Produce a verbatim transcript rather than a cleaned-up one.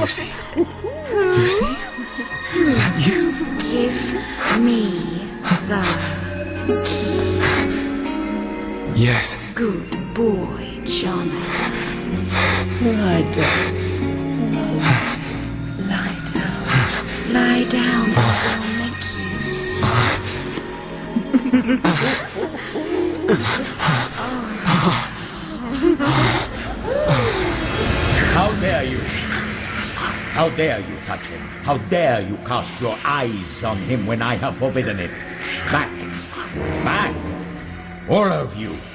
Lucy? Lucy? Is that you? Give me the key. Yes. Good boy, Jonathan. Lie down. Lie down. Lie down or we'll make you sit up. How dare you? How dare you touch him? How dare you cast your eyes on him when I have forbidden it? Back! Back! All of you!